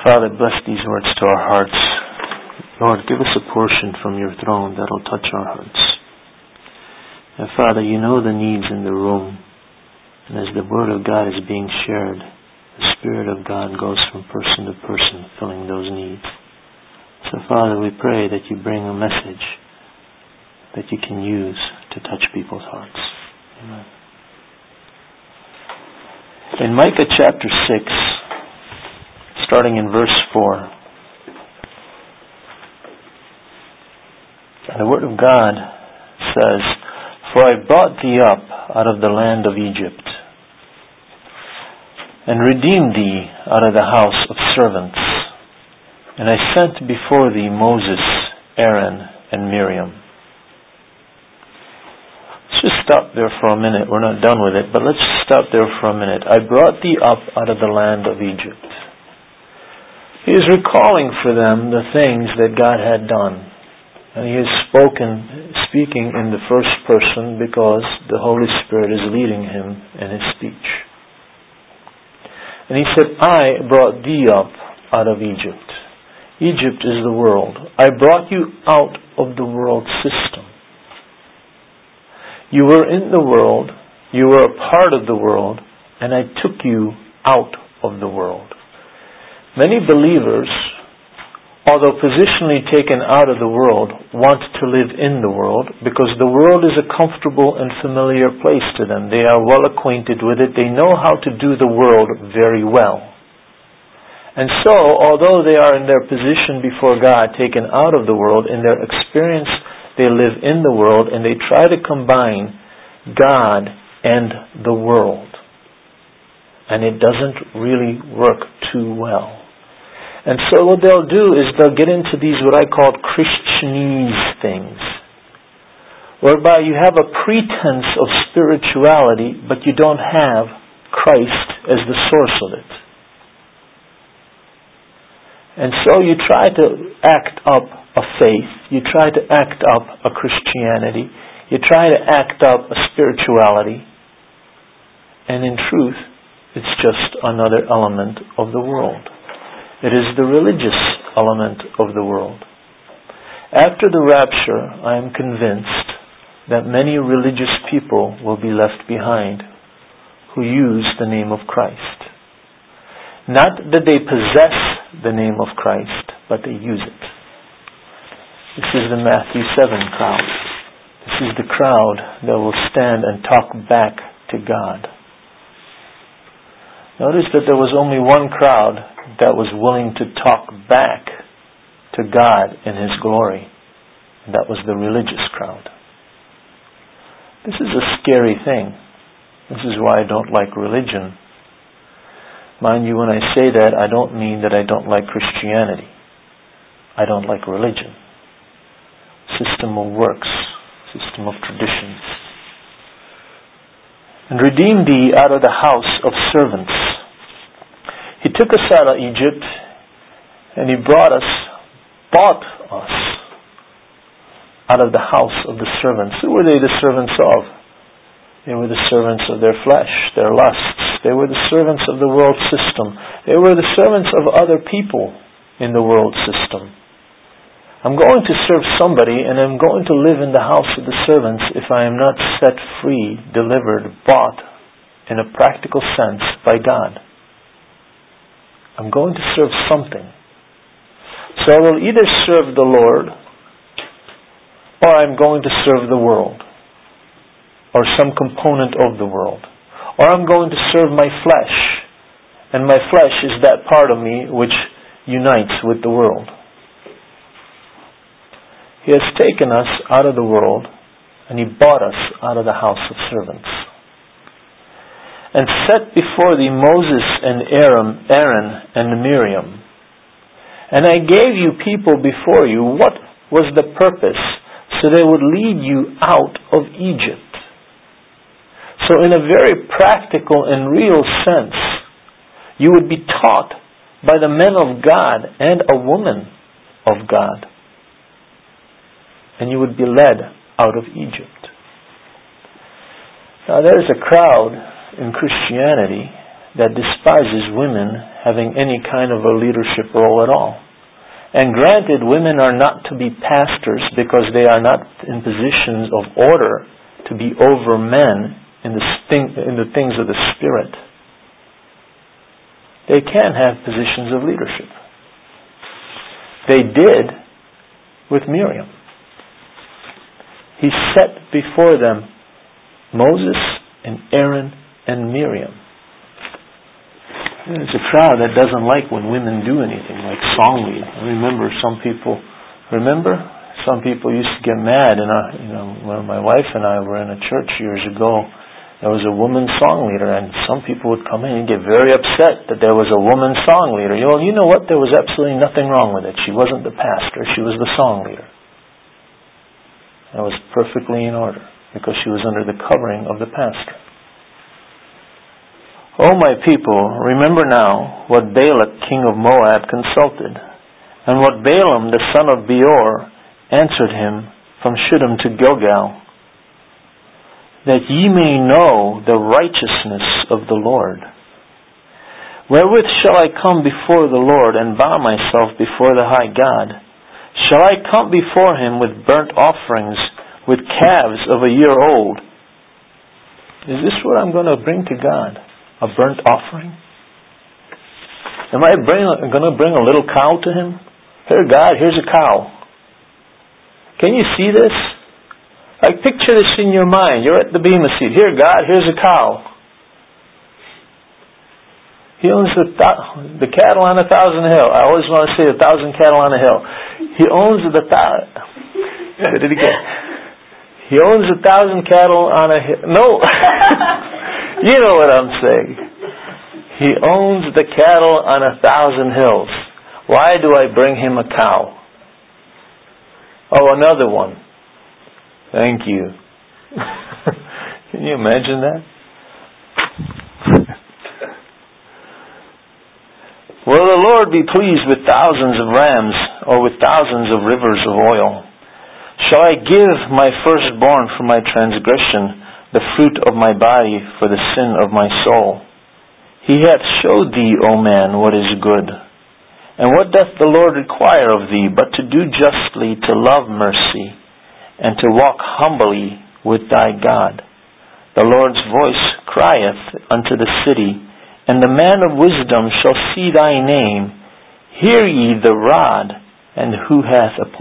Father, bless these words to our hearts. Lord, give us a portion from your throne that will touch our hearts. And Father, you know the needs in the room. And as the Word of God is being shared, the Spirit of God goes from person to person, filling those needs. So Father, we pray that you bring a message that you can use to touch people's hearts. Amen. In Micah chapter 6, starting in verse 4, the Word of God says, "For I brought thee up out of the land of Egypt, and redeemed thee out of the house of servants. And I sent before thee Moses, Aaron, and Miriam." Let's just stop there for a minute. We're not done with it, but let's just stop there for a minute. I brought thee up out of the land of Egypt. He is recalling for them the things that God had done. And he is speaking in the first person because the Holy Spirit is leading him in his speech. And he said, "I brought thee up out of Egypt." Egypt is the world. I brought you out of the world system. You were in the world, you were a part of the world, and I took you out of the world. Many believers, although positionally taken out of the world, want to live in the world because the world is a comfortable and familiar place to them. They are well acquainted with it. They know how to do the world very well. And so, although they are in their position before God, taken out of the world, in their experience they live in the world and they try to combine God and the world. And it doesn't really work too well. And so what they'll do is they'll get into these what I call Christianese things, whereby you have a pretense of spirituality, but you don't have Christ as the source of it. And so you try to act up a faith, you try to act up a Christianity, you try to act up a spirituality, and in truth, it's just another element of the world. It is the religious element of the world. After the rapture, I am convinced that many religious people will be left behind who use the name of Christ. Not that they possess the name of Christ, but they use it. This is the Matthew 7 crowd. This is the crowd that will stand and talk back to God. Notice that there was only one crowd that was willing to talk back to God in His glory. And that was the religious crowd. This is a scary thing. This is why I don't like religion. Mind you, when I say that, I don't mean that I don't like Christianity. I don't like religion. System of works, system of traditions. And redeemed thee out of the house of servants. He took us out of Egypt, and He bought us out of the house of the servants. Who were they the servants of? They were the servants of their flesh, their lusts. They were the servants of the world system. They were the servants of other people in the world system. I'm going to serve somebody, and I'm going to live in the house of the servants if I am not set free, delivered, bought, in a practical sense, by God. I'm going to serve something. So I will either serve the Lord, or I'm going to serve the world, or some component of the world. Or I'm going to serve my flesh, and my flesh is that part of me which unites with the world. He has taken us out of the world, and He bought us out of the house of servants. And set before thee Moses and Aaron and Miriam. And I gave you people before you. What was the purpose? So they would lead you out of Egypt. So in a very practical and real sense, you would be taught by the men of God and a woman of God. And you would be led out of Egypt. Now there's a crowd in Christianity that despises women having any kind of a leadership role at all. And granted, women are not to be pastors because they are not in positions of order to be over men in the things of the Spirit. They can have positions of leadership. They did with Miriam. He set before them Moses and Aaron and Miriam. There's a crowd that doesn't like when women do anything, like song lead. I remember some people used to get mad, and when my wife and I were in a church years ago, there was a woman song leader, and some people would come in and get very upset that there was a woman song leader. You know what? There was absolutely nothing wrong with it. She wasn't the pastor, she was the song leader. That was perfectly in order, because she was under the covering of the pastor. O my people, remember now what Balak king of Moab consulted, and what Balaam the son of Beor answered him from Shittim to Gilgal, that ye may know the righteousness of the Lord. Wherewith shall I come before the Lord, and bow myself before the high God? Shall I come before him with burnt offerings, with calves of a year old? Is this what I'm going to bring to God? A burnt offering? Am I going to bring a little cow to him? Here, God, here's a cow. Can you see this? Like, picture this in your mind. You're at the Bema seat. Here, God, here's a cow. He owns the cattle on 1,000 hills. I always want to say 1,000 cattle on a hill. He owns the did it again. He owns 1,000 cattle on a hill. No. You know what I'm saying. He owns the cattle on 1,000 hills. Why do I bring him a cow? Oh, another one. Thank you. Can you imagine that? Will the Lord be pleased with thousands of rams, or with thousands of rivers of oil? Shall I give my firstborn for my transgression, the fruit of my body for the sin of my soul? He hath showed thee, O man, what is good. And what doth the Lord require of thee, but to do justly, to love mercy, and to walk humbly with thy God? The Lord's voice crieth unto the city, and the man of wisdom shall see thy name. Hear ye the rod, and who hath appointed